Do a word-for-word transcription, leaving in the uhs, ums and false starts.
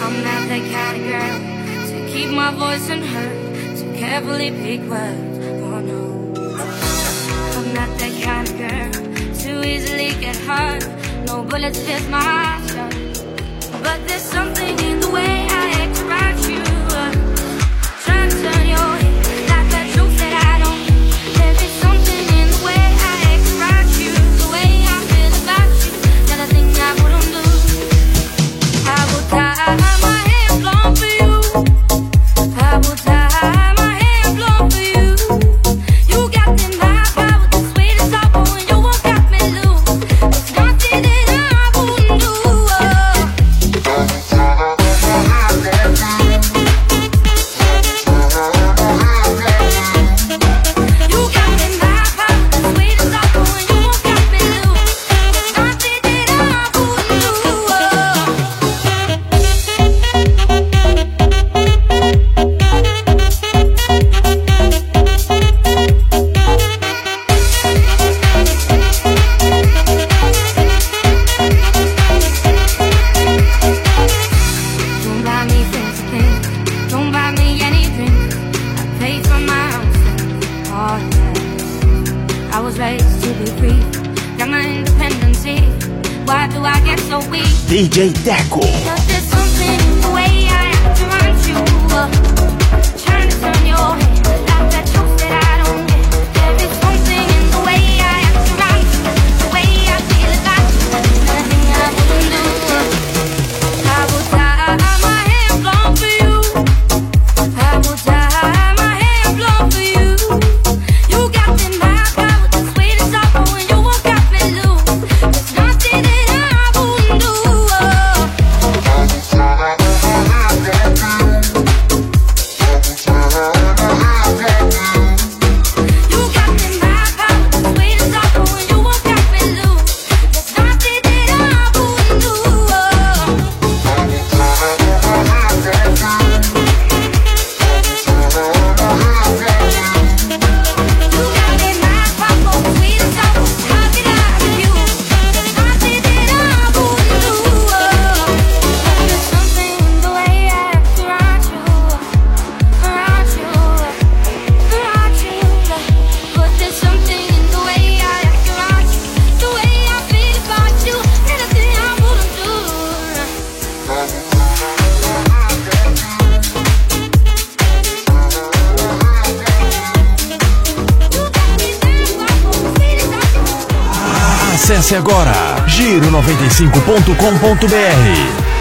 I'm not that kind of girl to keep my voice unheard, to carefully pick words. Oh no, I'm not that kind of girl to easily get hurt. No bullets pierce my heart, but there's something in the way I act around you. Trying to turn your head like that truth that I don't. There is something in the way I act around you, the way I feel about you, that I think I wouldn't do. I will tie my hair blonde for you. I will tie my hair blonde for you. You got them high power, the sweetest apple, and you won't got me loose. There's nothing that I wouldn't do. D J Deco. Acesse agora giro noventa e cinco ponto com ponto br.